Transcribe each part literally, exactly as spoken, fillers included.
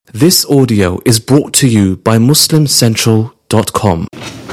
This audio is brought to you by Muslim Central dot com.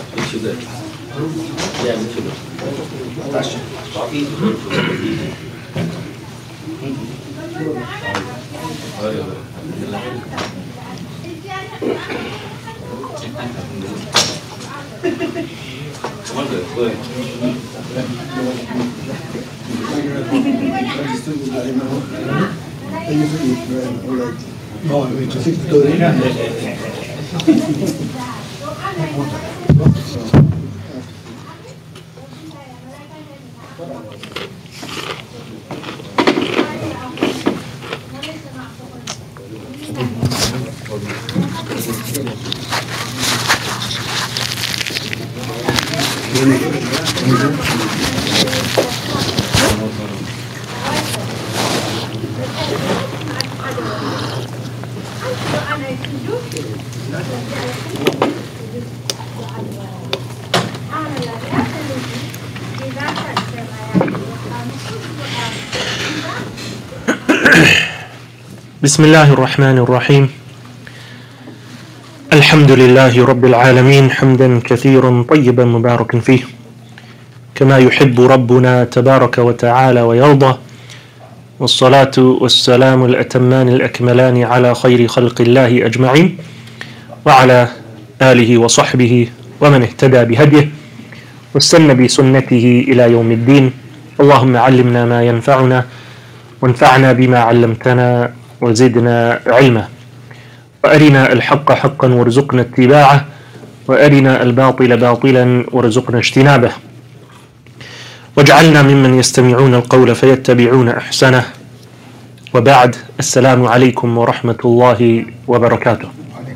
بسم الله الرحمن الرحيم الحمد لله رب العالمين حمدا كثيرا طيبا مباركا فيه كما يحب ربنا تبارك وتعالى ويرضى والصلاة والسلام الأتمان الأكملان على خير خلق الله أجمعين وعلى آله وصحبه ومن اهتدى بهديه واستنى بسنته إلى يوم الدين. اللهم علمنا ما ينفعنا وانفعنا بما علمتنا وزدنا علما وأرنا الحق حقا وارزقنا اتباعه وأرنا الباطل باطلا وارزقنا اجتنابه واجعلنا ممن يستمعون القول فيتبعون أحسنه. وبعد، السلام عليكم ورحمة الله وبركاته.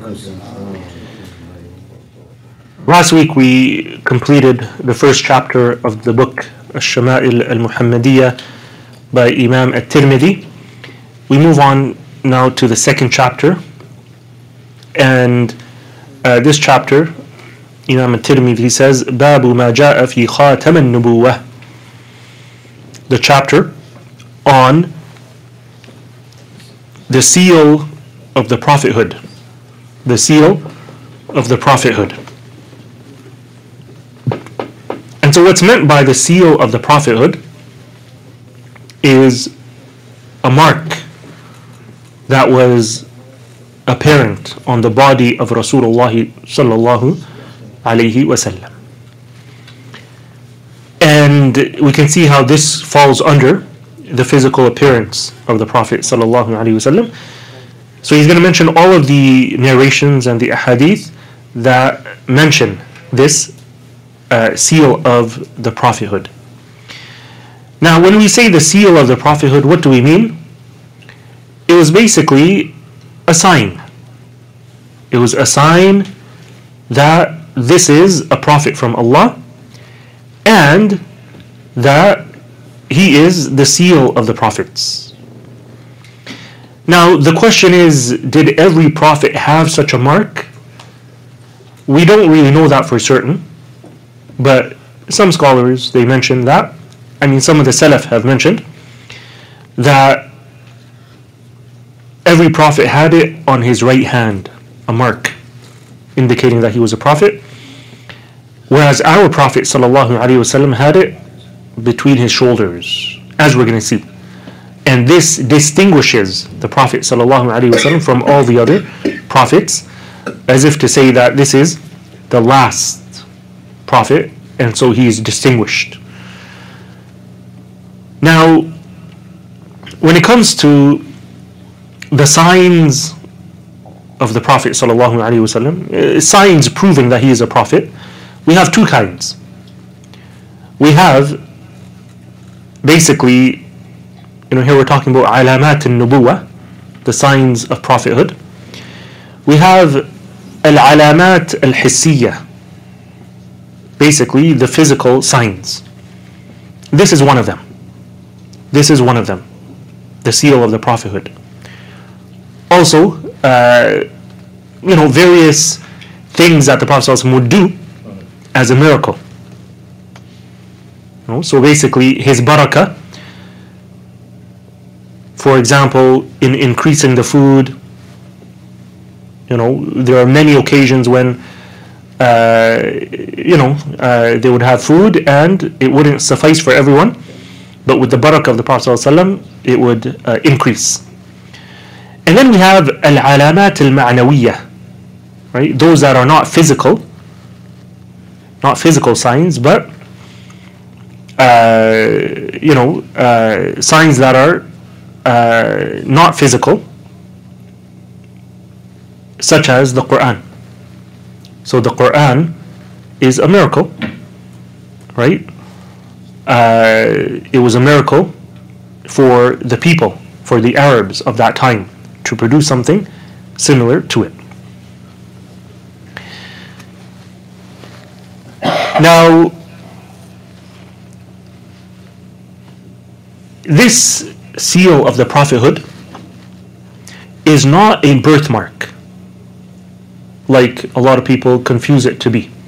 Last week we completed the first chapter of the book Ash-Shama'il al-Muhammadiyya by Imam At-Tirmidhi. We move on now to the second chapter, and uh, this chapter, Imam At-Tirmidhi says, Babu ma ja'a fi khatam an-nubuwah, the chapter on the seal of the prophethood, the seal of the prophethood. And so what's meant by the seal of the prophethood is a mark that was apparent on the body of Rasulullah sallallahu alayhi wasallam. And we can see how this falls under the physical appearance of the Prophet sallallahu alayhi wasallam. So he's going to mention all of the narrations and the ahadith that mention this uh, seal of the prophethood. Now, when we say the seal of the prophethood, what do we mean? It was basically a sign. It was a sign that this is a prophet from Allah and that he is the seal of the prophets. Now, the question is, did every prophet have such a mark? We don't really know that for certain, but some scholars, they mention that. I mean, some of the Salaf have mentioned that every prophet had it on his right hand, a mark indicating that he was a prophet, whereas our Prophet sallallahu alaihi wasallam had it between his shoulders, as we're going to see. And this distinguishes the Prophet sallallahu alaihi wasallam from all the other prophets, as if to say that this is the last prophet, and so he is distinguished. Now, when it comes to the signs of the Prophet sallallahu alaihi wasallam, uh, signs proving that he is a prophet, we have two kinds. We have basically, you know, here we're talking about alamat al-nubuwah, the signs of prophethood. We have al-alamat al-hissiyah, basically the physical signs. This is one of them. This is one of them, the seal of the prophethood. Also, uh, you know, various things that the Prophet ﷺ would do as a miracle. You know, so basically, his barakah, for example, in increasing the food, You know, there are many occasions when uh, you know uh, they would have food and it wouldn't suffice for everyone, but with the barakah of the Prophet ﷺ, it would uh, increase. And then we have al-alamat al-ma'nawiyah, right? Those that are not physical, not physical signs, but uh, you know uh, signs that are uh, not physical, such as the Quran. So the Quran is a miracle, right? Uh, it was a miracle for the people, for the Arabs of that time, to produce something similar to it. Now, this seal of the prophethood is not a birthmark, like a lot of people confuse it to be.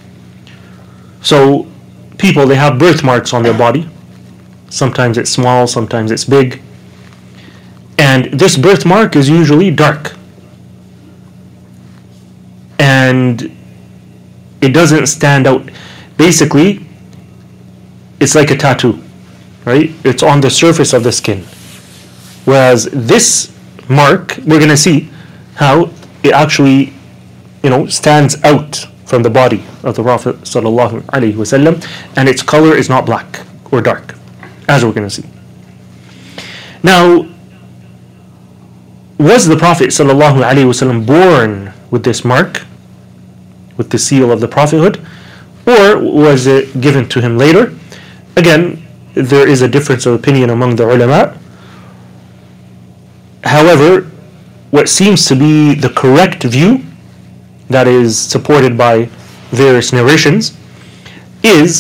So people, they have birthmarks on their body. Sometimes it's small, sometimes it's big. And this birthmark is usually dark. And it doesn't stand out. Basically, it's like a tattoo, right? It's on the surface of the skin. Whereas this mark, we're going to see how it actually, you know, stands out from the body of the Prophet sallallahu alaihi wasallam, and its color is not black or dark, as we're going to see. Now, was the Prophet sallallahu alaihi wasallam born with this mark, with the seal of the prophethood, or was it given to him later? Again, there is a difference of opinion among the ulama. However, what seems to be the correct view, that is supported by various narrations, is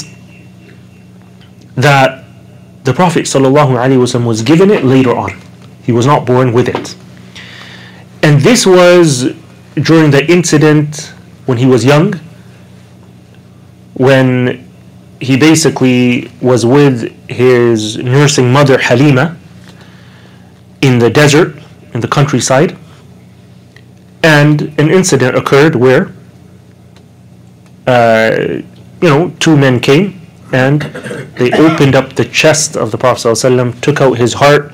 that the Prophet ﷺ was given it later on. He was not born with it. And this was during the incident when he was young, when he basically was with his nursing mother Halima in the desert, in the countryside. And an incident occurred where, uh, you know, two men came and they opened up the chest of the Prophet ﷺ, took out his heart,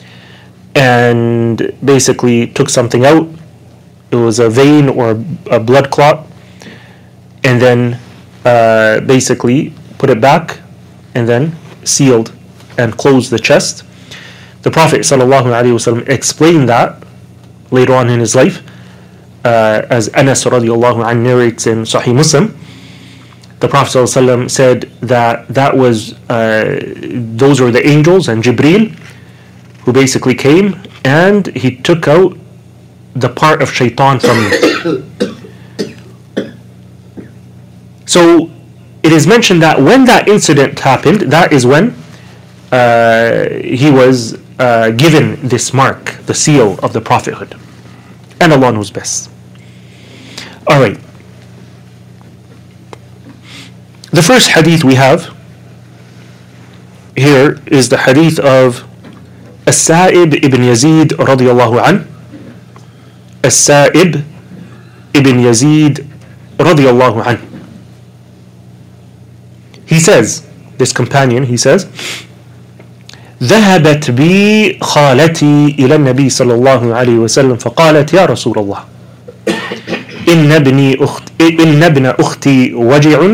and basically took something out. It was a vein or a blood clot, and then uh, basically put it back and then sealed and closed the chest. The Prophet ﷺ explained that later on in his life. Uh, as Anas radiallahu anhu narrates in Sahih Muslim, the Prophet ﷺ said that that was uh, those were the angels and Jibreel who basically came and he took out the part of shaitan from you. So it is mentioned that when that incident happened, that is when uh, he was uh, given this mark, the seal of the prophethood. And Allah knows best. Alright. The first hadith we have here is the hadith of As-Sa'ib ibn Yazid radiyallahu an. As-Sa'ib ibn Yazid radiyallahu an. He says, this companion, he says, ذهبت بي خالتي إلى النبي صلى الله عليه وسلم فقالت يا رسول الله إن ابني أخت إن ابن أختي وجع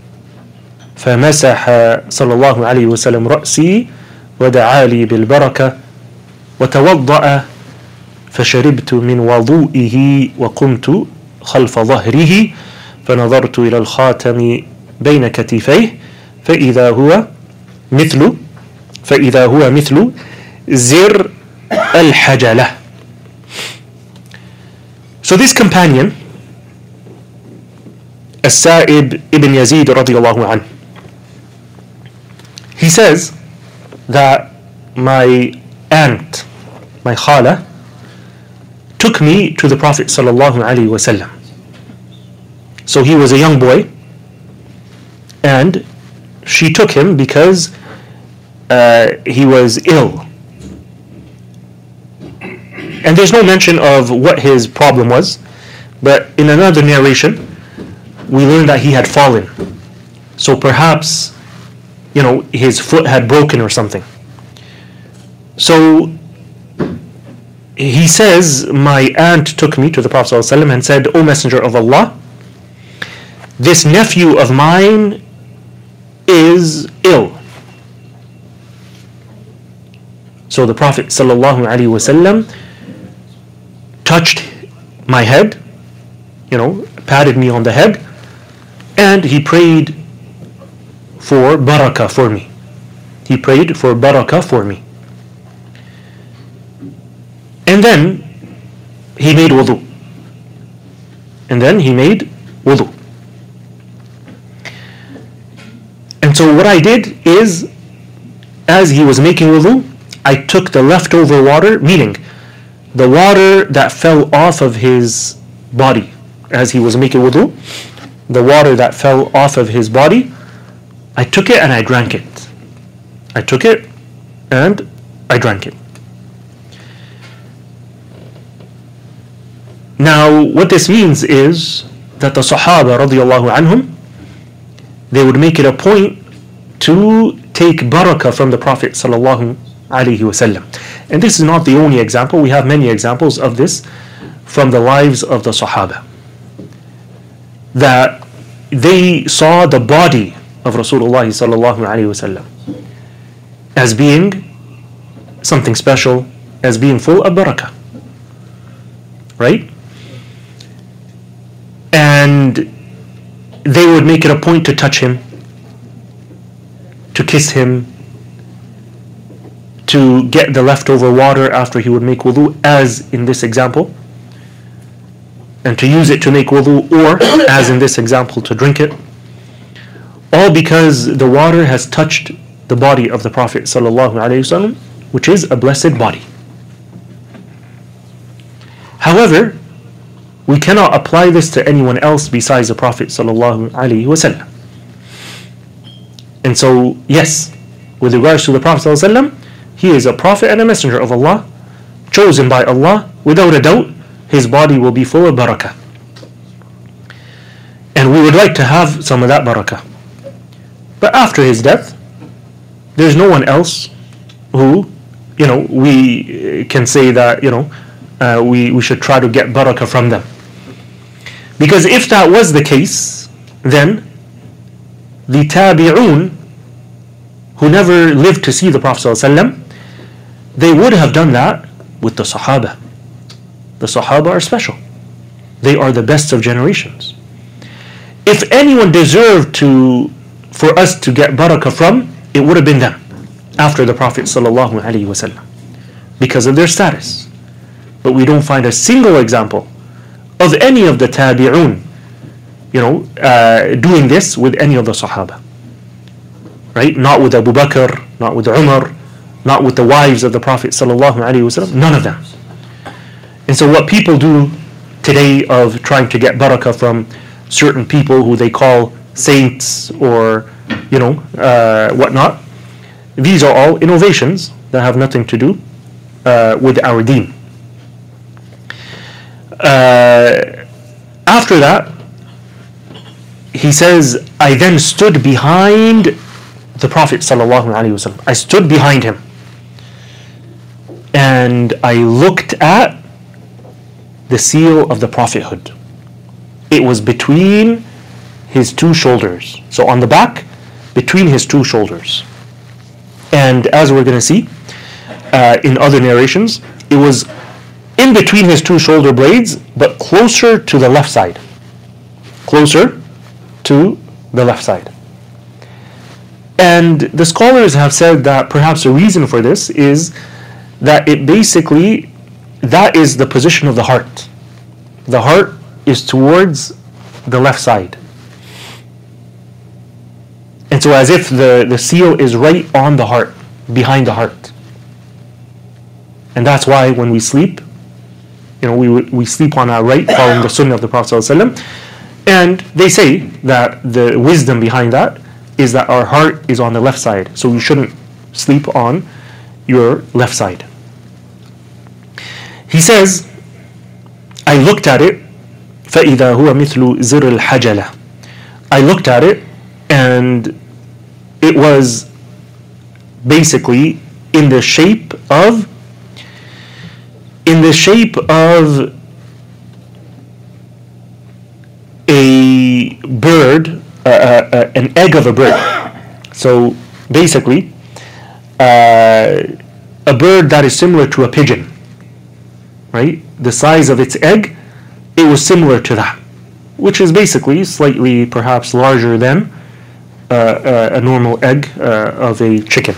فمسح صلى الله عليه وسلم رأسي ودعا لي بالبركة وتوضأ فشربت من وضوئه وقمت خلف ظهره فنظرت إلى الخاتم بين كتفيه فإذا هو مثل فإذا هو مثل زر الحجلة. So this companion, As-Sa'ib ibn Yazid radiyallahu anhu, he says that my aunt, my khala, took me to the Prophet sallallahu alaihi wasallam. So he was a young boy, and she took him because uh, he was ill. And there's no mention of what his problem was. But in another narration, we learn that he had fallen. So perhaps, you know, his foot had broken or something. So he says, my aunt took me to the Prophet ﷺ and said, O Messenger of Allah, this nephew of mine is ill. So the Prophet ﷺ touched my head, you know, patted me on the head, and he prayed for barakah for me. He prayed for barakah for me. And then he made wudu. And then he made wudu. And so what I did is, as he was making wudu, I took the leftover water, meaning the water that fell off of his body as he was making wudu, the water that fell off of his body, I took it and I drank it. I took it and I drank it. Now, what this means is that the Sahaba radiallahu anhum, they would make it a point to take barakah from the Prophet sallallahu alaihi wasallam. And this is not the only example. We have many examples of this from the lives of the Sahaba, that they saw the body of Rasulullah sallallahu alaihi wasallam as being something special, as being full of barakah, right? And they would make it a point to touch him, to kiss him, to get the leftover water after he would make wudu, as in this example, and to use it to make wudu, or as in this example, to drink it, all because the water has touched the body of the Prophet sallallahu alaihi wasallam, which is a blessed body. However, we cannot apply this to anyone else besides the Prophet sallallahu alaihi wasallam. And so, yes, with regards to the Prophet sallallahu alaihi wasallam, he is a prophet and a messenger of Allah, chosen by Allah. Without a doubt, his body will be full of barakah. And we would like to have some of that barakah. But after his death, there's no one else who, you know, we can say that, you know, uh, we, we should try to get barakah from them. Because if that was the case, then the tabi'un, who never lived to see the Prophet ﷺ, they would have done that with the Sahaba. The Sahaba are special. They are the best of generations. If anyone deserved to, for us to get barakah from, it would have been them after the Prophet ﷺ, because of their status. But we don't find a single example of any of the tabi'un, you know, uh, doing this with any of the Sahaba. Right? Not with Abu Bakr, not with Umar, not with the wives of the Prophet sallallahu alaihi wasallam, none of them. And so what people do today of trying to get barakah from certain people who they call saints or, you know, uh, whatnot, these are all innovations that have nothing to do uh, with our deen. Uh, after that, he says, I then stood behind the Prophet sallallahu alaihi wasallam. I stood behind him, and I looked at the seal of the prophethood. It was between his two shoulders. So on the back, between his two shoulders. And as we're going to see uh, in other narrations, it was in between his two shoulder blades, but closer to the left side. Closer to the left side. And the scholars have said that perhaps the reason for this is that it basically, that is the position of the heart. The heart is towards the left side. And so as if the, the seal is right on the heart, behind the heart. And that's why when we sleep, you know, we we sleep on our right, following the sunnah of the Prophet ﷺ. And they say that the wisdom behind that is that our heart is on the left side. So you shouldn't sleep on your left side. He says, I looked at it فإذا هو مثل زر الحجلة. I looked at it and it was basically in the shape of in the shape of a bird, uh, uh, an egg of a bird. So basically, uh, a bird that is similar to a pigeon, right? The size of its egg, it was similar to that, which is basically slightly perhaps larger than uh, uh, a normal egg uh, of a chicken.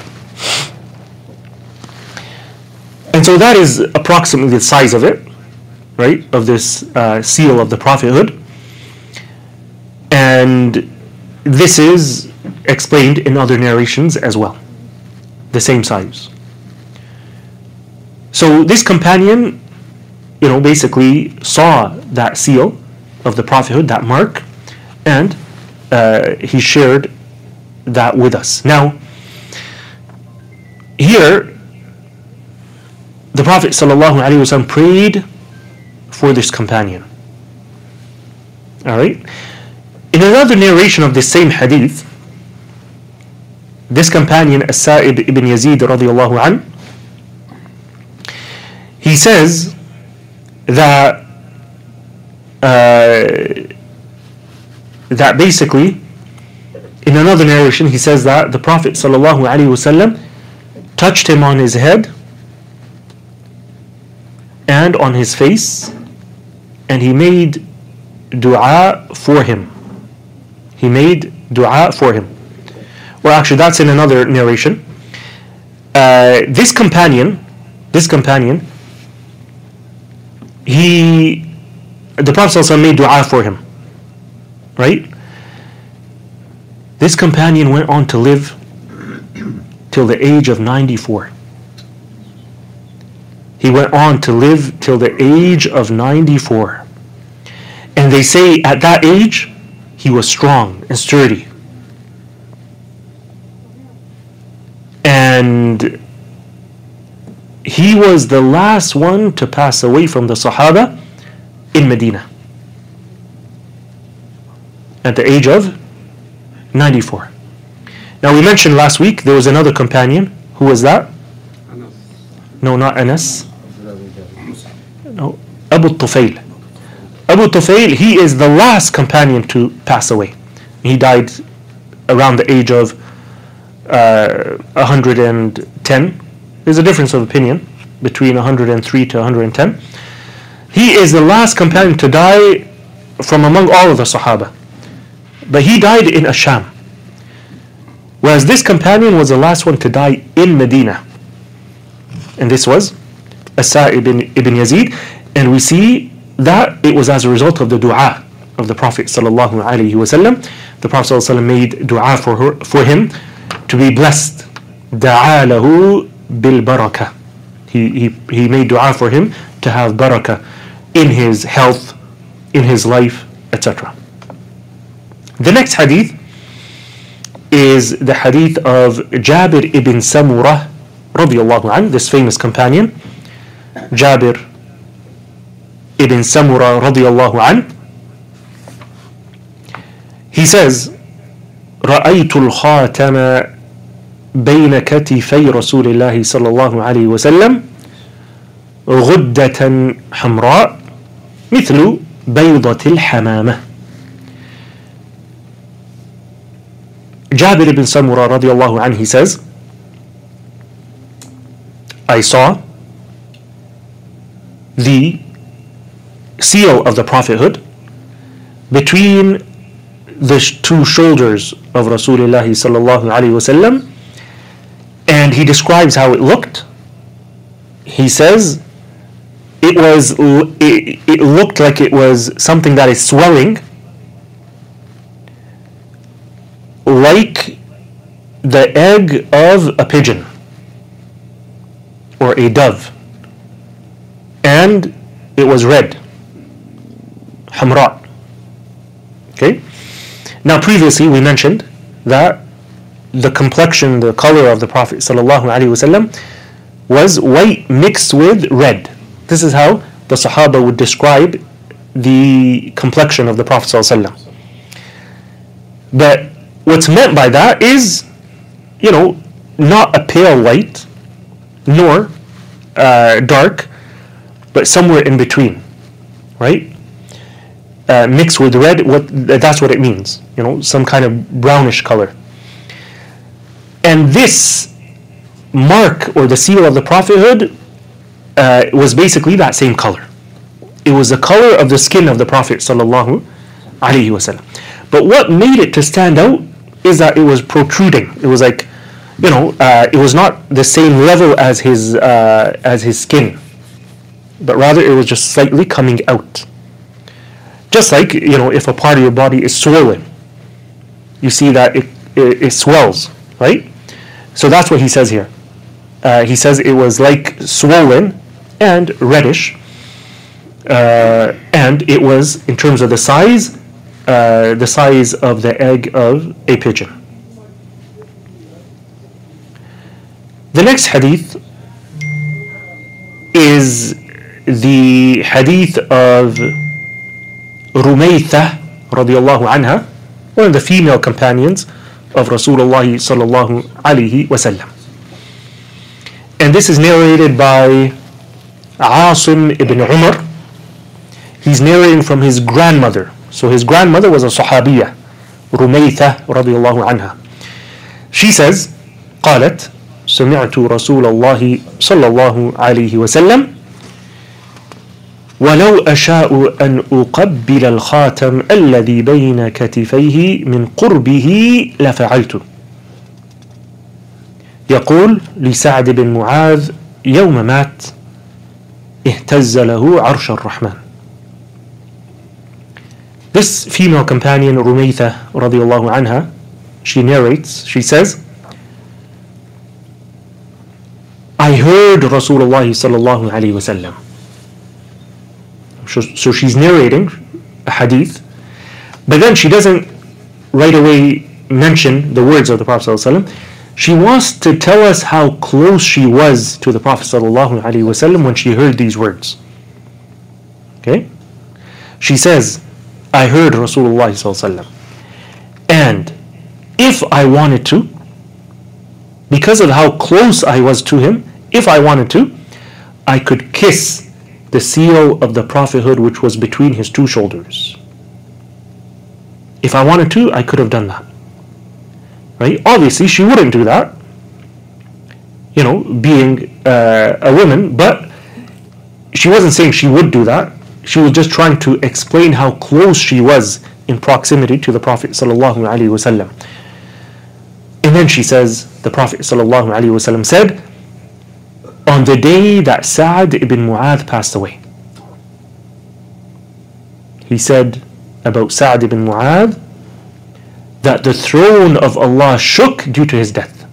And so that is approximately the size of it, right, of this uh, seal of the prophethood. And this is explained in other narrations as well, the same size. So this companion, you know, basically saw that seal of the prophethood, that mark, and uh, he shared that with us. Now, here, the Prophet ﷺ prayed for this companion. Alright? In another narration of this same hadith, this companion, As-Sa'ib ibn Yazid radiallahu anhu, he says that uh, that basically, in another narration, he says that the Prophet ﷺ touched him on his head and on his face, and he made dua for him. He made dua for him. Well, actually, that's in another narration. Uh, this companion, this companion, he, the Prophet ﷺ made dua for him, right? This companion went on to live till the age of ninety-four. He went on to live till the age of ninety-four. And they say at that age, he was strong and sturdy. And he was the last one to pass away from the Sahaba in Medina at the age of ninety-four. Now we mentioned last week there was another companion. Who was that? No, not Anas. No, Abu Tufail. Abu Tufail, he is the last companion to pass away. He died around the age of uh, one hundred ten. There's a difference of opinion between one hundred three to one hundred ten. He is the last companion to die from among all of the Sahaba. But he died in Asham. Whereas this companion was the last one to die in Medina. And this was As-Sa'ib ibn, ibn Yazid. And we see that it was as a result of the dua of the Prophet sallallahu alaihi wasallam. The Prophet sallallahu alaihi wasallam made dua for her, for him to be blessed. Da'a lahu bil barakah. He he he made dua for him to have barakah in his health, in his life, et cetera. The next hadith is the hadith of Jabir ibn Samurah radiyallahu anhu, this famous companion. Jabir ibn Samurah radiyallahu anhu. He says, رأيت الخاتم بين كتفي رسول الله صلى الله عليه وسلم غدة حمراء مثل بيضة الحمامة. Jabir ibn Samurah radiallahu anhu, he says, I saw the seal of the prophethood between the two shoulders of Rasulullah sallallahu alaihi wasallam, and he describes how it looked. He says it was it, it looked like it was something that is swelling like the egg of a pigeon or a dove, and it was red, hamra. Okay. Now previously we mentioned that the complexion, the color of the Prophet sallallahu alaihi wasallam was white mixed with red. This is how the Sahaba would describe the complexion of the Prophet ﷺ. But what's meant by that is, you know, not a pale white, nor uh, dark, but somewhere in between, right? Uh, mixed with red, what that's what it means, you know, some kind of brownish color. And this mark or the seal of the prophethood uh, was basically that same color. It was the color of the skin of the Prophet sallallahu alaihi wasallam. But what made it to stand out is that it was protruding. It was like, you know, uh, it was not the same level as his uh, as his skin, but rather it was just slightly coming out. Just like, you know, if a part of your body is swollen, you see that it, it, it swells, right? So that's what he says here. Uh, he says it was like swollen and reddish, uh, and it was, in terms of the size, uh, the size of the egg of a pigeon. The next hadith is the hadith of Rumaytha radiallahu anha, one of the female companions of Rasulullah sallallahu alaihi wasallam. And this is narrated by Asim ibn Umar. He's narrating from his grandmother. So his grandmother was a Sahabiyya, Rumaytha radiallahu anha. She says, قالت سمعت رسول الله صلى الله عليه وسلم ولو أشاء أن أقبل الخاتم الذي بين كتفيه من قربه لفعلت. يقول لسعد بن معاذ يوم مات اهتز له عرش الرحمن. This female companion Rumaytha radiallahu anha, she narrates, she says, I heard Rasulullah sallallahu alayhi wasallam. So she's narrating a hadith, but then she doesn't right away mention the words of the Prophet ﷺ. She wants to tell us how close she was to the Prophet ﷺ when she heard these words. Okay? She says, I heard Rasulullah ﷺ, and if I wanted to, because of how close I was to him, if I wanted to, I could kiss the seal of the prophethood which was between his two shoulders. If I wanted to, I could have done that. Right? Obviously, she wouldn't do that, you know, being uh, a woman, but she wasn't saying she would do that. She was just trying to explain how close she was in proximity to the Prophet sallallahu alaihi wasallam. And then she says, the Prophet sallallahu alaihi wasallam said, on the day that Sa'd ibn Mu'adh passed away, he said about Sa'd ibn Mu'adh that the throne of Allah shook due to his death.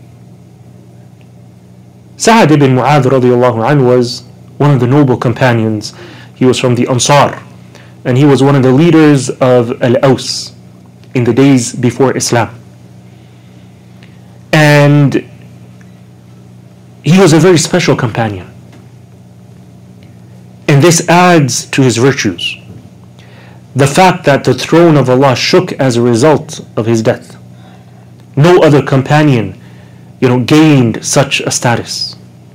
Sa'd ibn Mu'adh radiallahu anhu was one of the noble companions. He was from the Ansar, and he was one of the leaders of Al-Aws in the days before Islam. And he was a very special companion. And this adds to his virtues. The fact that the throne of Allah shook as a result of his death. No other companion, you know, gained such a status.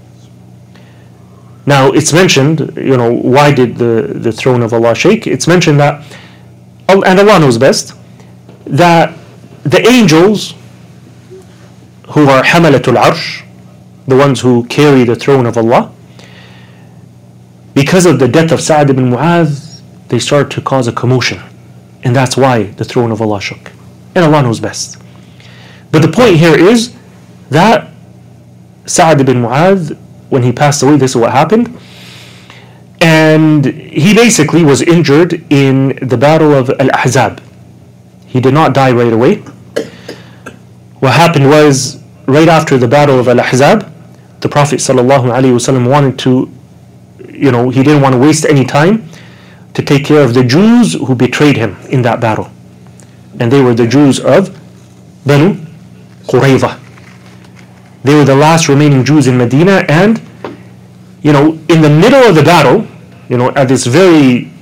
Now, it's mentioned, you know, why did the, the throne of Allah shake? It's mentioned that, and Allah knows best, that the angels who are Hamalatul Arsh, the ones who carry the throne of Allah, because of the death of Sa'd ibn Mu'adh, they started to cause a commotion. And that's why the throne of Allah shook. And Allah knows best. But the point here is that Sa'd ibn Mu'adh, when he passed away, this is what happened. And he basically was injured in the battle of Al-Ahzab. He did not die right away. What happened was, right after the battle of Al-Ahzab, the Prophet ﷺ wanted to, you know, he didn't want to waste any time to take care of the Jews who betrayed him in that battle. And they were the Jews of Banu Qurayza. They were the last remaining Jews in Medina, and, you know, in the middle of the battle, you know, at this very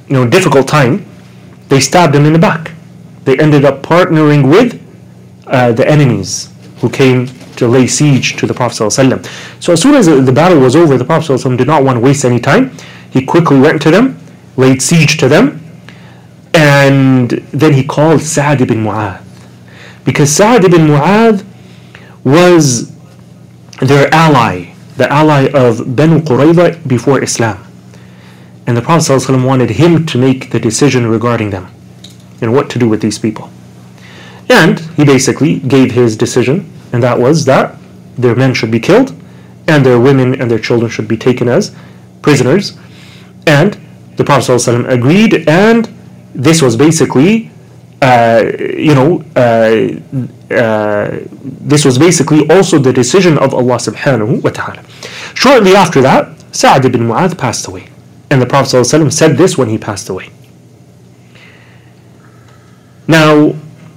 you know, difficult time, they stabbed him in the back. They ended up partnering with uh, the enemies who came to lay siege to the Prophet ﷺ. So as soon as the battle was over, the Prophet ﷺ did not want to waste any time. He quickly went to them, laid siege to them, and then he called Sa'd ibn Mu'adh. Because Sa'd ibn Mu'adh was their ally, the ally of Banu Qurayza before Islam. And the Prophet ﷺ wanted him to make the decision regarding them and what to do with these people. And he basically gave his decision, and that was that their men should be killed and their women and their children should be taken as prisoners. And the Prophet ﷺ agreed, and this was basically, uh, you know, uh, uh, this was basically also the decision of Allah subhanahu wa ta'ala. Shortly after that, Sa'd ibn Mu'adh passed away. And the Prophet ﷺ said this when he passed away. Now,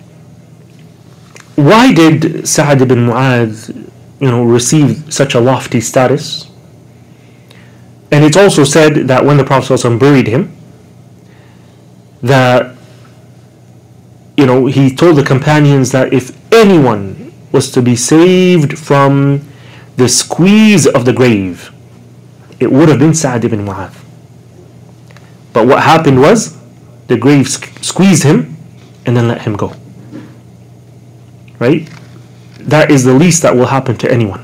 why did Sa'd ibn Mu'adh, you know, receive such a lofty status? And it's also said that when the Prophet ﷺ buried him, that, you know, he told the companions that if anyone was to be saved from the squeeze of the grave, it would have been Sa'd ibn Mu'adh. But what happened was, the grave squeezed him and then let him go. Right? That is the least that will happen to anyone.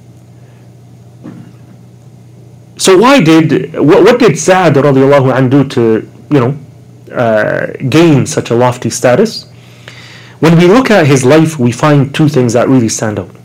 So why did, what, what did Sa'd radiallahu anhu do to, you know, uh, gain such a lofty status? When we look at his life, we find two things that really stand out.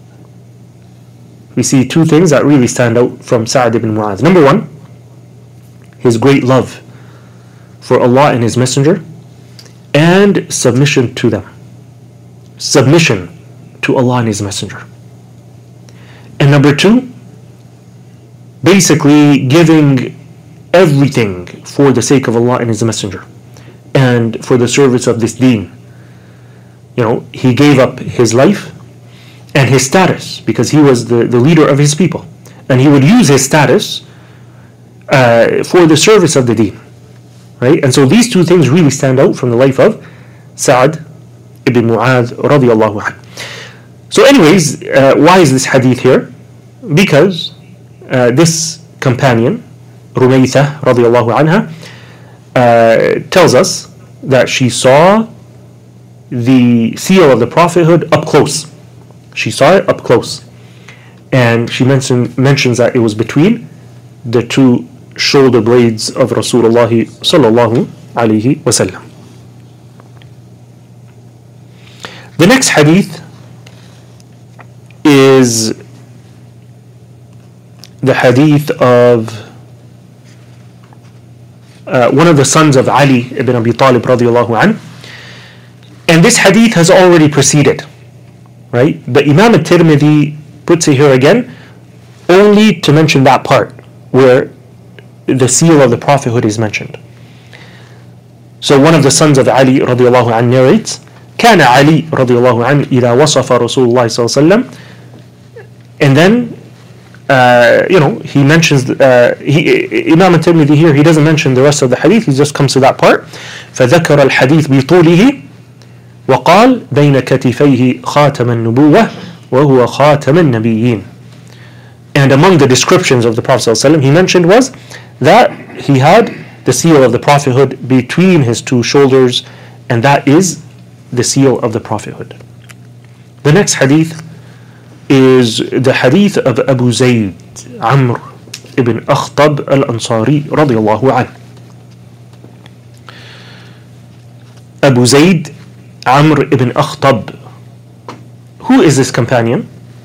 We see two things that really stand out from Sa'd ibn Mu'adh. Number one, his great love for Allah and His Messenger, and submission to them. Submission to Allah and His Messenger. And number two, basically giving everything for the sake of Allah and His Messenger, and for the service of this deen. You know, he gave up his life and his status, because he was the, the leader of his people, and he would use his status uh, for the service of the deen, right? And so these two things really stand out from the life of Sa'd ibn Mu'adh radiallahu anhu. So anyways, uh, why is this hadith here? Because uh, this companion, Rumaytha radiallahu anha, uh, tells us that she saw the seal of the prophethood up close. She saw it up close, and she mentioned mentions that it was between the two shoulder blades of Rasulullah sallallahu alaihi wasallam. The next hadith is the hadith of uh, one of the sons of Ali ibn Abi Talib radiallahu anhu, and this hadith has already preceded. Right? But Imam al-Tirmidhi puts it here again only to mention that part where the seal of the prophethood is mentioned. So one of the sons of Ali radiallahu anhu narrates, كان علي رضي الله عنه إذا وصف رسول الله صلى الله عليه وسلم, and then uh, you know, he mentions uh, he, Imam al-Tirmidhi here, he doesn't mention the rest of the hadith, he just comes to that part. فذكر الحديث بطوله وقال بين كتفيه خاتم النبوة وهو خاتم النبيين. And among the descriptions of the Prophet ﷺ, he mentioned was that he had the seal of the prophethood between his two shoulders, and that is the seal of the prophethood. The next hadith is the hadith of Abu Zayd Amr ibn Akhtab al-Ansari radiyallahu anhu. Abu Zayd Amr ibn Akhtab. Who is this companion?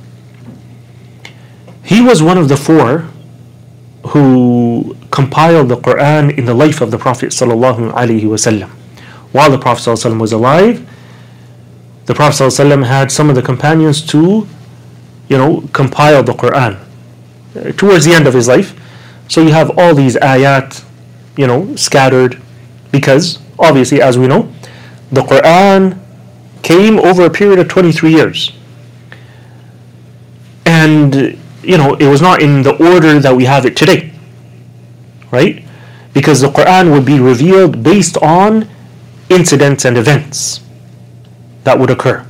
He was one of the four who compiled the Quran in the life of the Prophet sallallahu alaihi wasallam. While the Prophet sallallahu alaihi wasallam was alive, the Prophet sallallahu alaihi wasallam had some of the companions to, you know, compile the Quran uh, towards the end of his life. So you have all these ayat, you know, scattered, because obviously, as we know, the Quran came over a period of twenty-three years. And, you know, it was not in the order that we have it today. Right? because the Quran would be revealed based on incidents and events that would occur.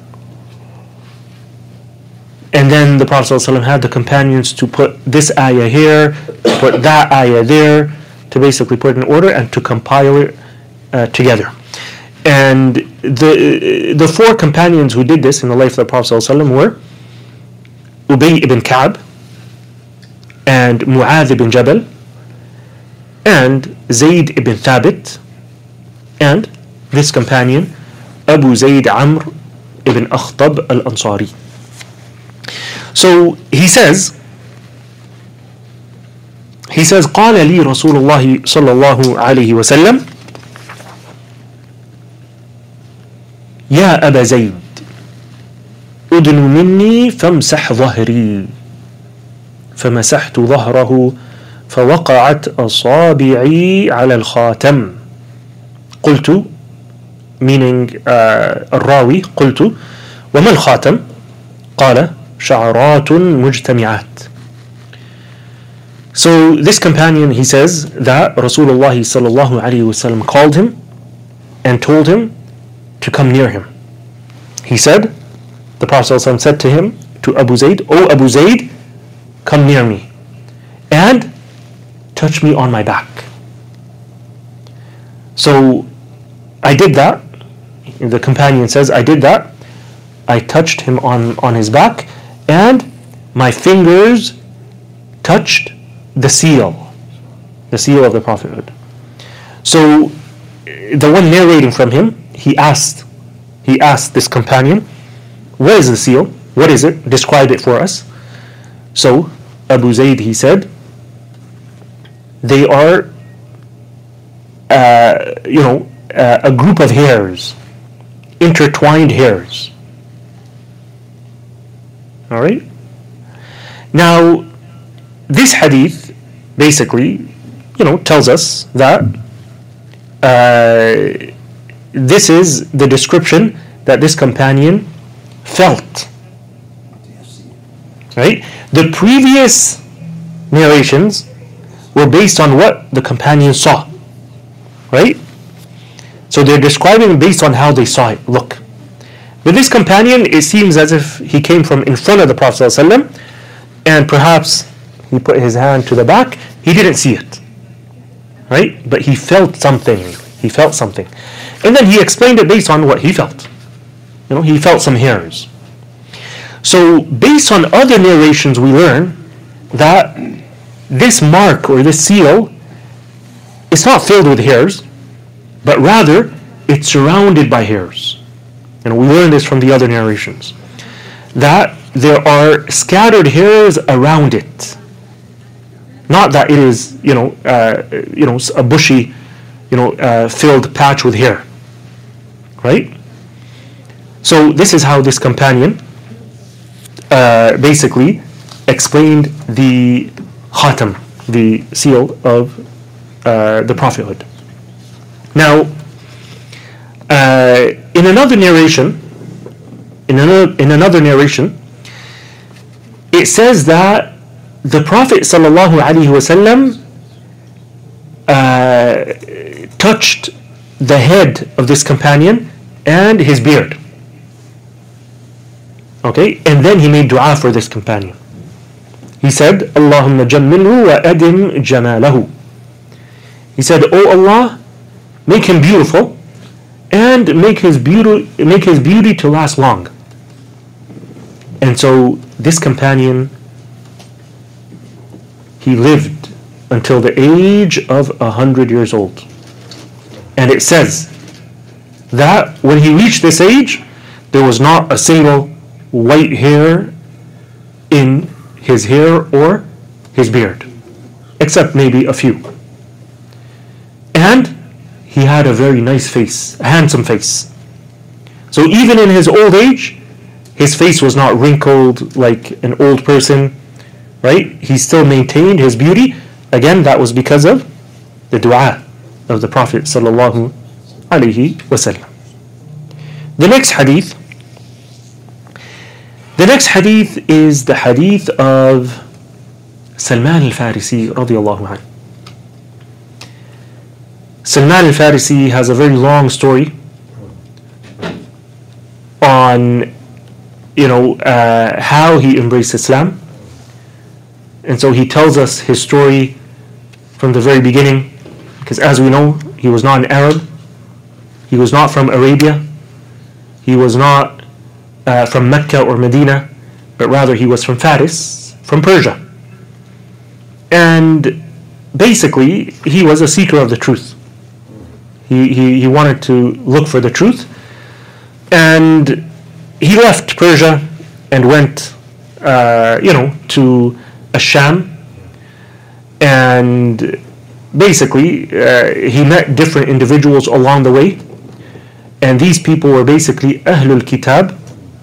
And then the Prophet ﷺ had the companions to put this ayah here, to put that ayah there, to basically put it in order and to compile it uh, together. And the the four companions who did this in the life of the Prophet ﷺ were Ubay ibn Ka'b, and Mu'adh ibn Jabal, and Zayd ibn Thabit, and this companion Abu Zayd Amr ibn Akhtab al-Ansari. So he says, he says, قال لي رسول الله صلى الله عليه وسلم يا أبا زيد أدن مني فامسح ظهري فمسحت ظهره فوقعت أصابعي على الخاتم قلت meaning uh, الراوي قلت وما الخاتم قال شعرات مجتمعات. So this companion, he says that Rasulullah sallallahu alayhi wasallam called him and told him to come near him. He said, the Prophet ﷺ said to him, to Abu Zayd, O Abu Zayd, come near me and touch me on my back. So I did that. The companion says, I did that. I touched him on, on his back, and my fingers touched the seal, the seal of the prophethood. So the one narrating from him, he asked, he asked this companion, where is the seal? What is it? Describe it for us. So Abu Zayd, he said, they are, uh, you know, uh, a group of hairs, intertwined hairs. All right. Now, this hadith basically, you know, tells us that uh, this is the description that this companion felt. Right? The previous narrations were based on what the companion saw. Right? So they're describing based on how they saw it. Look. With this companion, it seems as if he came from in front of the Prophet ﷺ, and perhaps he put his hand to the back. He didn't see it. Right? But he felt something. He felt something. And then he explained it based on what he felt. You know, he felt some hairs. So based on other narrations, we learn that this mark or this seal is not filled with hairs, but rather it's surrounded by hairs. And we learn this from the other narrations, that there are scattered hairs around it. Not that it is, you know, uh, you know, a bushy, you know, uh, filled patch with hair. Right? So this is how this companion uh, basically explained the khatam, the seal of uh, the prophethood. Now, uh, in another narration, in another in another narration, it says that the Prophet sallallahu alaihi wasallam uh, touched the head of this companion and his beard. Okay, and then he made dua for this companion. He said, Allahumma jammilhu wa adim jamalahu. He said, O Allah, make him beautiful and make his beauty make his beauty to last long. And so this companion, he lived until the age of a hundred years old. And it says that when he reached this age, there was not a single white hair in his hair or his beard, except maybe a few. And he had a very nice face, a handsome face. So even in his old age, his face was not wrinkled like an old person, right? He still maintained his beauty. Again, that was because of the dua of the Prophet sallallahu alaihi wasallam. The next hadith, the next hadith is the hadith of Salman al-Farisi radiyallahu anhu. Salman al-Farisi has a very long story on, you know, uh, how he embraced Islam. And so he tells us his story from the very beginning, because as we know, he was not an Arab, he was not from Arabia, he was not uh, from Mecca or Medina, but rather he was from Faris, from Persia. And basically, he was a seeker of the truth. He, he, he wanted to look for the truth. And he left Persia and went, uh, you know, to Asham. And basically, uh, he met different individuals along the way. And these people were basically Ahlul Kitab,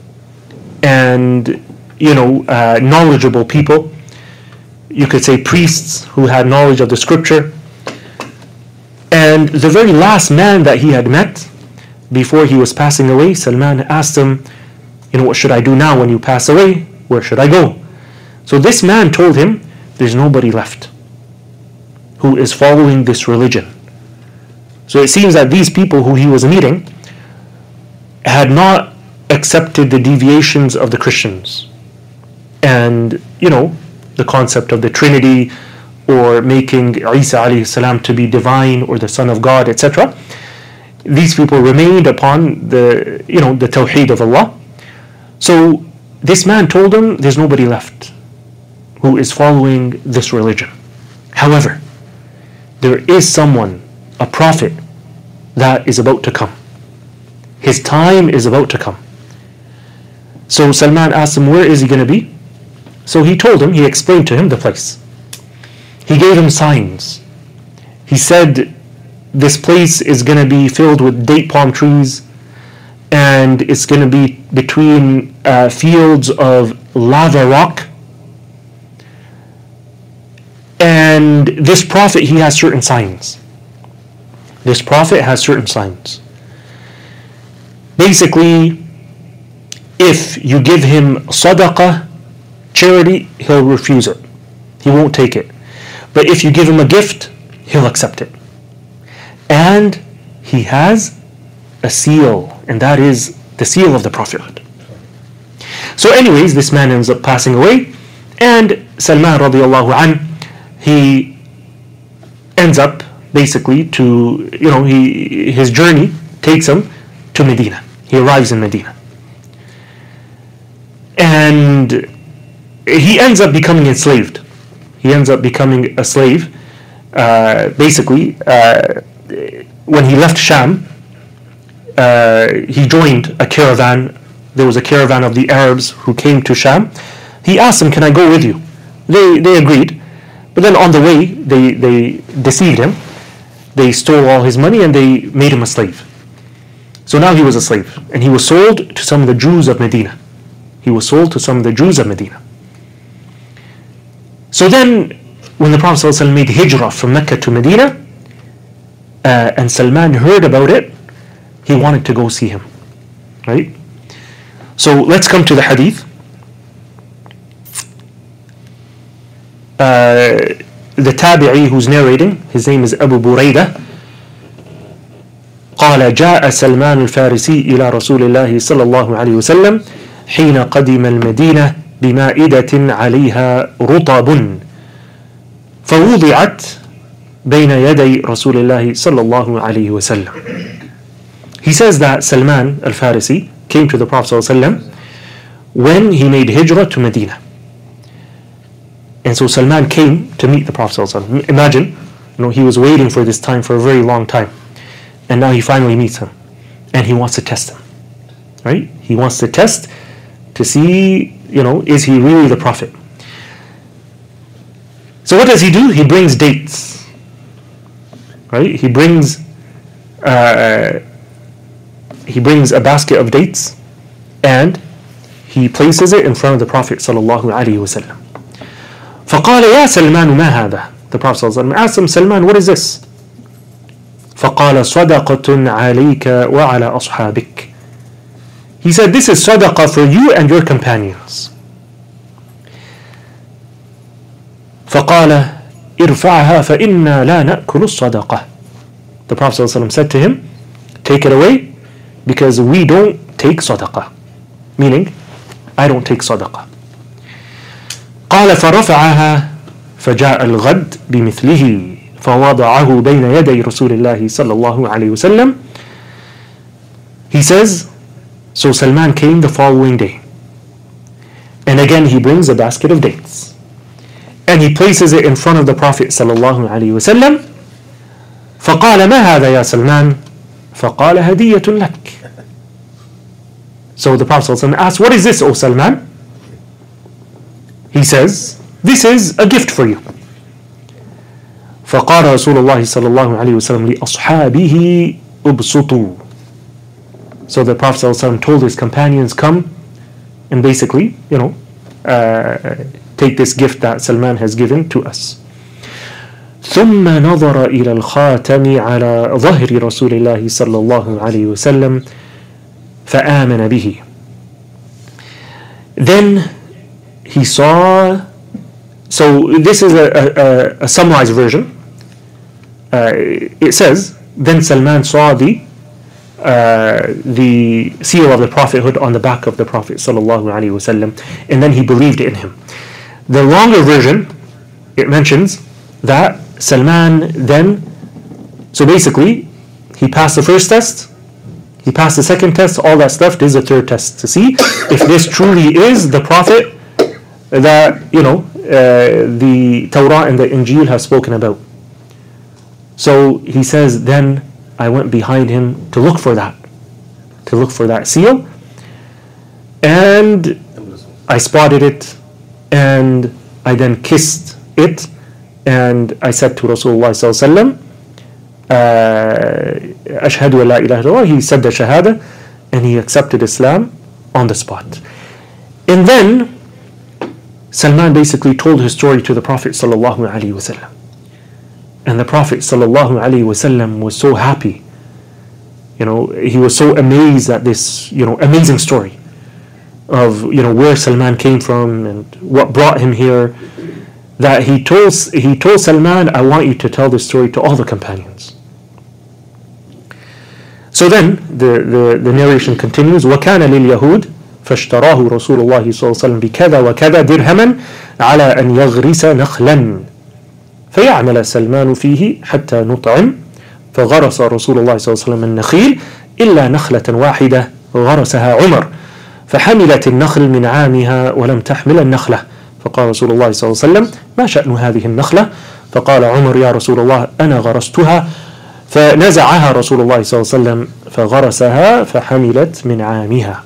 and, you know, uh, knowledgeable people. You could say priests who had knowledge of the scripture. And the very last man that he had met before he was passing away, Salman asked him, you know, what should I do now when you pass away? Where should I go? So this man told him, there's nobody left who is following this religion. So it seems that these people who he was meeting had not accepted the deviations of the Christians. And, you know, the concept of the Trinity, or making Isa alayhi salam to be divine or the Son of God, et cetera. These people remained upon the, you know, the Tawheed of Allah. So this man told him, there's nobody left who is following this religion. However, there is someone, a prophet, that is about to come. His time is about to come. So Salman asked him, where is he going to be? So he told him, he explained to him the place. He gave him signs. He said, this place is going to be filled with date palm trees, and it's going to be between uh, fields of lava rock. And this prophet, he has certain signs. This prophet has certain signs. Basically, if you give him sadaqah, charity, he'll refuse it. He won't take it. But if you give him a gift, he'll accept it. And he has a seal, and that is the seal of the prophethood. So anyways, this man ends up passing away, and Salman radiallahu anh, he ends up basically to, you know, he his journey takes him to Medina. He arrives in Medina. And he ends up becoming enslaved. He ends up becoming a slave. Uh, basically, uh, when he left Sham, uh, he joined a caravan. There was a caravan of the Arabs who came to Sham. He asked them, can I go with you? They they agreed. But then on the way, they, they deceived him. They stole all his money and they made him a slave. So now he was a slave. And he was sold to some of the Jews of Medina. He was sold to some of the Jews of Medina. So then, when the Prophet ﷺ made hijrah from Mecca to Medina, uh, and Salman heard about it, he wanted to go see him. Right? So let's come to the hadith. Uh, the tabi'i who's narrating, his name is Abu Buraidah. قال جاء سلمان الفارسي إلى رسول الله صلى الله عليه وسلم حين قدم المدينة بمائدة عليها رطب فوضعت بين يدي رسول الله صلى الله عليه وسلم. He says that Salman al-Farisi came to the Prophet ﷺ when he made hijrah to Medina. And so Salman came to meet the Prophet ﷺ. Imagine, you know, he was waiting for this time for a very long time. And now he finally meets him. And he wants to test him. Right? He wants to test to see, you know, is he really the Prophet? So what does he do? He brings dates. Right? He brings uh, he brings a basket of dates and he places it in front of the Prophet sallallahu alaihi wasallam. فقال يا سلمان ما هذا? The Prophet ﷺ asked him, Salman, what is this? فقال صدقة عليك وعلى أصحابك. He said, this is sadaqah for you and your companions. فقال ارفعها فإنا لا نأكل الصدقة. The Prophet ﷺ said to him, take it away, because we don't take sadaqah. Meaning, I don't take sadaqah. قال فرفعها فجاء الغد بمثله فوضعه بين يدي رسول الله صلى الله عليه وسلم. He says, so Salman came the following day, and again he brings a basket of dates, and he places it in front of the Prophet صلى الله عليه وسلم. فقال ما هذا يا سلمان؟ فقال هدية لك. So the Prophet ﷺ asks, what is this, O Salman? He says, this is a gift for you. فقال رسول الله صلى الله عليه وسلم لأصحابه أبسطوا. So the Prophet ﷺ told his companions, come and basically, you know, uh, take this gift that Salman has given to us. ثم نظر إلى الخاتم على ظهر رسول الله صلى الله عليه وسلم فآمن به. Then he saw, so this is a, a, a summarized version. Uh, it says, then Salman saw the uh, the seal of the prophethood on the back of the Prophet sallallahu alaihi wasallam, and then he believed in him. The longer version, it mentions that Salman then, so basically, he passed the first test, he passed the second test, all that's left is the third test to see if this truly is the prophet that, you know, uh, the Torah and the Injil have spoken about. So he says, then I went behind him to look for that, to look for that seal, and I spotted it, and I then kissed it, and I said to Rasulullah sallallahu alaihi wasallam, Ashhadu an la ilaha illallah. He said the shahada, and he accepted Islam on the spot. And then Salman basically told his story to the Prophet sallallahu alaihi wasallam, and the Prophet sallallahu alaihi wasallam was so happy. You know, he was so amazed at this, you know, amazing story of, you know, where Salman came from and what brought him here, that he told he told Salman, I want you to tell this story to all the companions. So then the, the, the narration continues, وَكَانَ لِلْيَهُودِ فَاشْتَرَاهُ رَسُولُ اللَّهِ صلى الله عليه وسلم بكذا وكذا درهما على أن يغرس نخلا فيعمل سلمان فيه حتى نطعم فغرس رسول الله صلى الله عليه وسلم النخيل إلا نخلة واحدة غرسها عمر فحملت النخل من عامها ولم تحمل النخلة فقال رسول الله صلى الله عليه وسلم ما شأن هذه النخلة؟ فقال عمر يا رسول الله أنا غرستها فنزعها رسول الله صلى الله عليه وسلم فغرسها فحملت من عامها.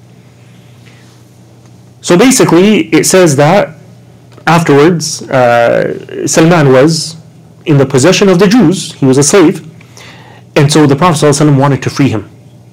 So basically it says that afterwards uh, Salman was in the possession of the Jews, he was a slave, and so the Prophet صلى الله عليه وسلم wanted to free him.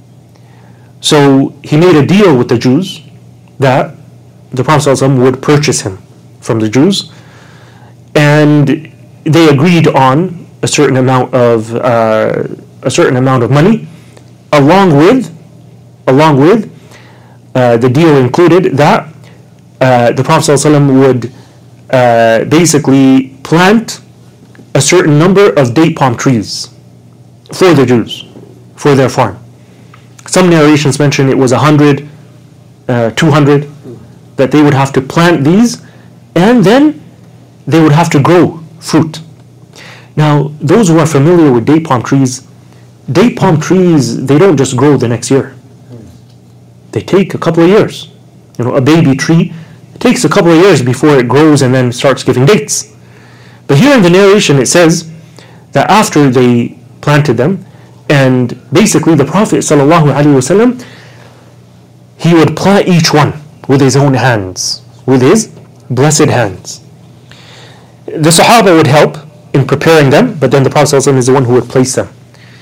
So he made a deal with the Jews that the Prophet ﷺ would purchase him from the Jews, and they agreed on a certain amount of uh, a certain amount of money, along with along with uh, the deal included that uh, the Prophet ﷺ would uh, basically plant a certain number of date palm trees for the Jews, for their farm. Some narrations mention it was a hundred, uh, two hundred. That they would have to plant these, and then they would have to grow fruit. Now, those who are familiar with date palm trees, date palm trees, they don't just grow the next year. They take a couple of years. You know, a baby tree, it takes a couple of years before it grows and then starts giving dates. But here in the narration it says that after they planted them, and basically the Prophet sallallahu alaihi wasallam, he would plant each one with his own hands, with his blessed hands. The Sahaba would help in preparing them, but then the Prophet ﷺ is the one who would place them.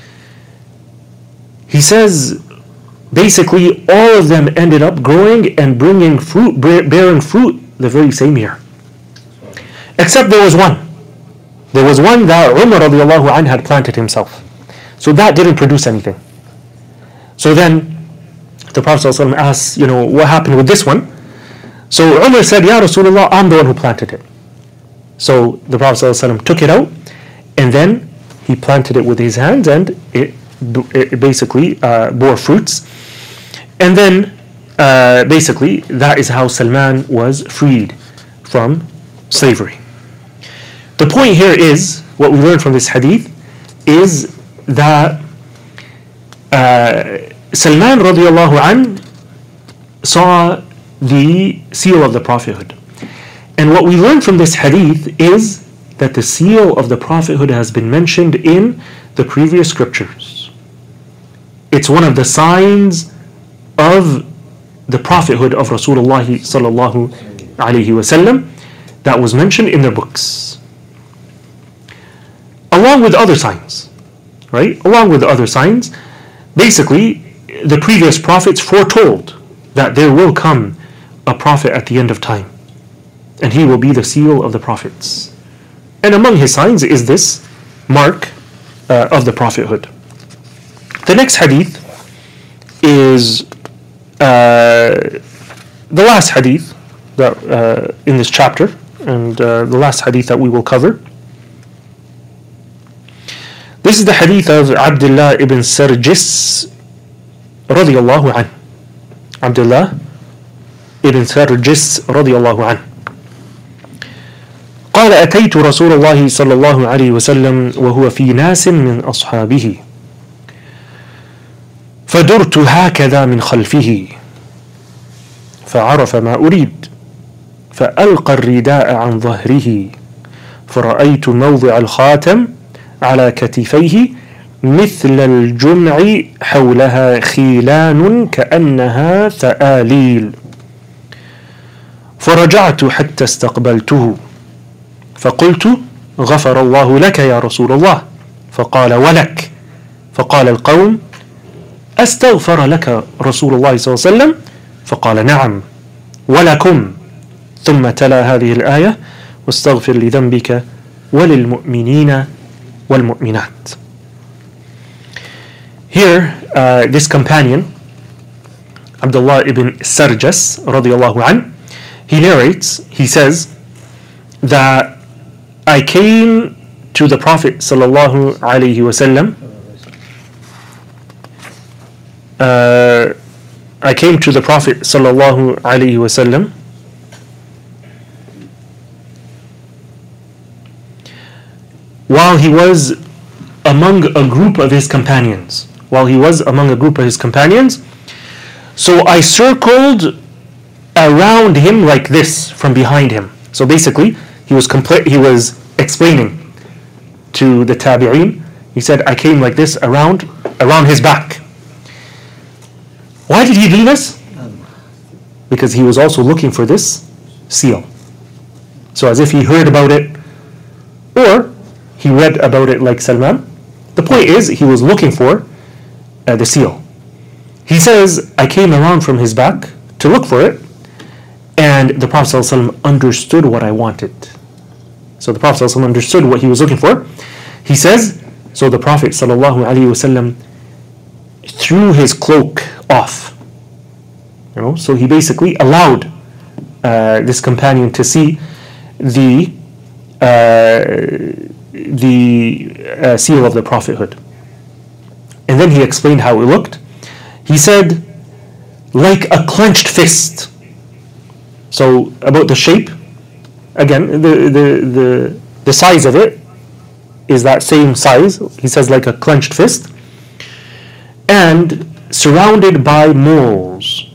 He says, basically, all of them ended up growing and bringing fruit, bearing fruit the very same year. Except there was one. There was one that Umar radiallahu anh had planted himself. So that didn't produce anything. So then, the Prophet ﷺ asks, you know, what happened with this one? So Umar said, Ya Rasulullah, I'm the one who planted it. So the Prophet ﷺ took it out, and then he planted it with his hands, and it, it basically uh, bore fruits. And then, uh, basically, that is how Salman was freed from slavery. The point here is, what we learn from this hadith, is that uh, Salman radiallahu an saw the seal of the prophethood. And what we learn from this hadith is that the seal of the prophethood has been mentioned in the previous scriptures. It's one of the signs of the prophethood of Rasulullah sallallahu alaihi wasallam that was mentioned in their books, along with other signs, right? Along with other signs, basically, the previous prophets foretold that there will come a prophet at the end of time, and he will be the seal of the prophets. And among his signs is this mark uh, of the prophethood. The next hadith is uh, the last hadith that uh, in this chapter, and uh, the last hadith that we will cover. This is the hadith of Abdullah ibn Sarjis radiyallahu anhu. Abdullah ibn Sarjis radiyallahu anhu. قال أتيت رسول الله صلى الله عليه وسلم وهو في ناس من أصحابه فدرت هكذا من خلفه فعرف ما أريد فألقى الرداء عن ظهره فرأيت موضع الخاتم على كتفيه مثل الجمع حولها خيلان كأنها ثآليل فرجعت حتى استقبلته فقلت غفر الله لك يا رسول الله فقال ولك فقال القوم أستغفر لك رسول الله صلى الله عليه وسلم فقال نعم ولكم ثم تلا هذه الآية واستغفر لذنبك وللمؤمنين والمؤمنات. Here uh, this companion Abdullah ibn Sarjas radiyallahu an, he narrates, he says that I came to the Prophet sallallahu alaihi wasallam. Uh, I came to the Prophet sallallahu alaihi wasallam while he was among a group of his companions. While he was among a group of his companions, so I circled around him like this from behind him. So basically, he was compl- he was explaining to the tabi'een. He said, I came like this around around his back. Why did he do this? Because he was also looking for this seal. So as if he heard about it, or he read about it like Salman. The point is, he was looking for uh, the seal. He says, I came around from his back to look for it, and the Prophet ﷺ understood what I wanted. So the Prophet ﷺ understood what he was looking for. He says, so the Prophet ﷺ threw his cloak off. You know, so he basically allowed uh, this companion to see the uh, the uh, seal of the prophethood. And then he explained how it looked. He said, like a clenched fist. So about the shape, again, the, the, the, the size of it is that same size. He says like a clenched fist. And surrounded by moles.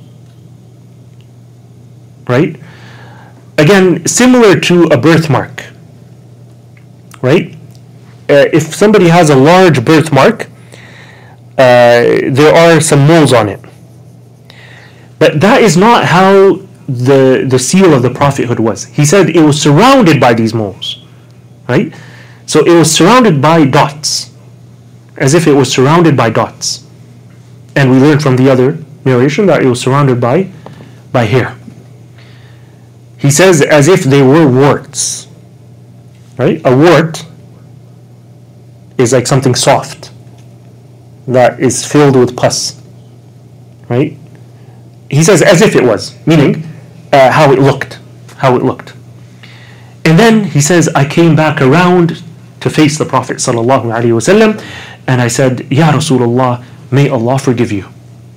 Right? Again, similar to a birthmark. Right? Uh, if somebody has a large birthmark, uh, there are some moles on it. But that is not how the the seal of the prophethood was. He said it was surrounded by these moles. Right? So it was surrounded by dots. As if it was surrounded by dots. And we learned from the other narration that it was surrounded by, by hair. He says as if they were warts. Right? A wart is like something soft that is filled with pus. Right? He says as if it was, meaning uh, how it looked. How it looked. And then he says, I came back around to face the Prophet sallallahu alaihi wasallam, and I said, Ya Rasulullah, may Allah forgive you.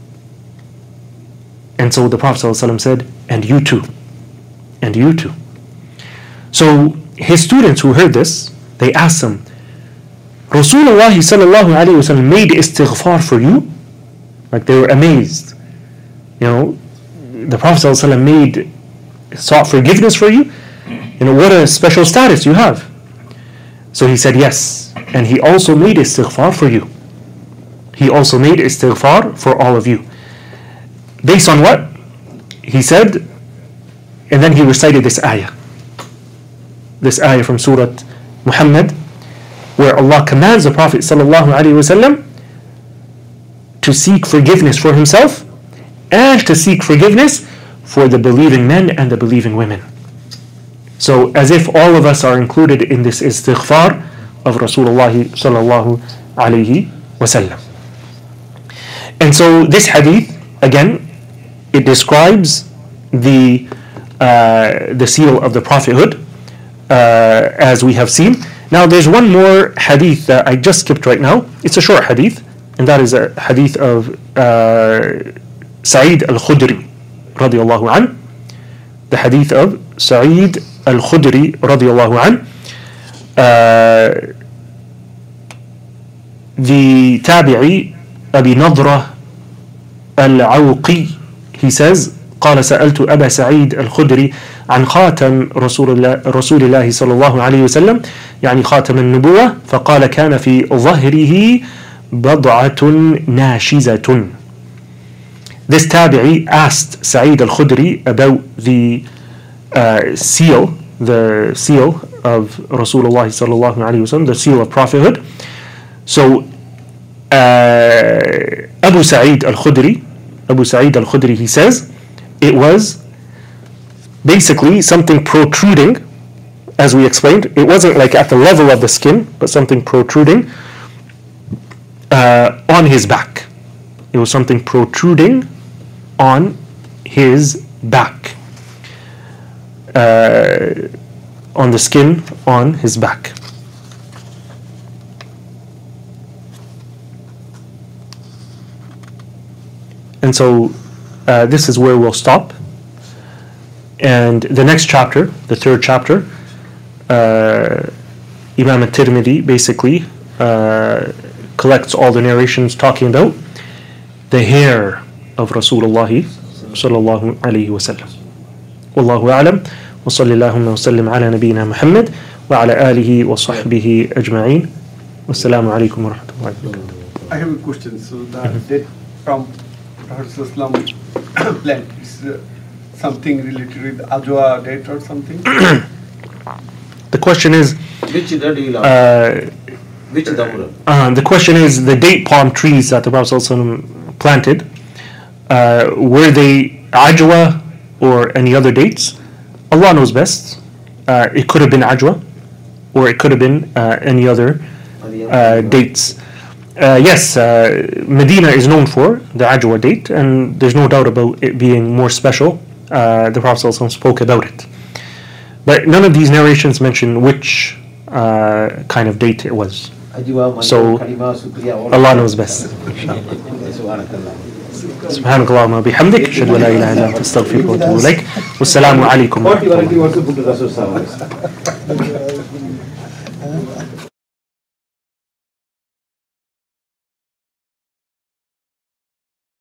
And so the Prophet sallallahu alaihi wasallam said, and you too, and you too. So his students who heard this, they asked him, Rasulullah sallallahu alaihi wasallam made istighfar for you? Like they were amazed. You know, the Prophet sallallahu alaihi wasallam made, sought forgiveness for you? You know, what a special status you have. So he said, yes. And he also made istighfar for you. He also made istighfar for all of you. Based on what? He said, and then he recited this ayah. This ayah from Surah Muhammad, where Allah commands the Prophet sallallahu alaihi wasallam to seek forgiveness for himself and to seek forgiveness for the believing men and the believing women. So as if all of us are included in this istighfar of Rasulullah sallallahu alaihi wasallam. And so this hadith, again, it describes the uh, the seal of the prophethood, uh, as we have seen. Now there's one more hadith that I just skipped right now. It's a short hadith, and that is a hadith of uh, Sa'id al-Khudri radiyallahu an. The hadith of Sa'id al-Khudri radiyallahu an. Uh, the tabi'i Abi Nadra al-Awqi, he says, قال سألت أبا سعيد الخدري عن خاتم رسول الله رسول الله صلى الله عليه وسلم يعني خاتم النبوة فقال كان في ظهره بضعة ناشزة. This tabi'i asked Sa'id al-Khudri about the uh, seal, the seal of Rasulullah sallallahu alaihi wasallam, the seal of prophethood. So uh, Abu Sa'id al-Khudri, Abu Sa'id al-Khudri, he says, it was basically something protruding, as we explained. It wasn't like at the level of the skin, but something protruding uh, on his back. It was something protruding on his back, uh, on the skin on his back. And so uh, this is where we'll stop. And the next chapter, the third chapter, uh, Imam al-Tirmidhi basically uh, collects all the narrations talking about the hair of Rasulullah sallallahu alayhi wa sallam. Wallahu a'lam, wa sallallahu wa sallim ala nabiyyina Muhammad wa ala alihi wa sahbihi ajma'in. Wassalamu alaikum wa rahmatullahi wa barakatuh. I have a question. So the mm-hmm. date from Prophet plant is uh, something related with Ajwa date or something? The question is, which uh, which uh, the question is the date palm trees that the Prophet ﷺ planted, uh, were they Ajwa or any other dates? Allah knows best. Uh, it could have been Ajwa, or it could have been uh, any other uh, dates. Uh, yes, uh, Medina is known for the Ajwa date, and there's no doubt about it being more special. Uh, the Prophet ﷺ spoke about it. But none of these narrations mention which uh, kind of date it was. So Allah knows best. سبحانك اللهم وبحمدك أشهد أن لا إله إلا أنت أستغفرك وأتوب إليك والسلام عليكم ورحمة الله.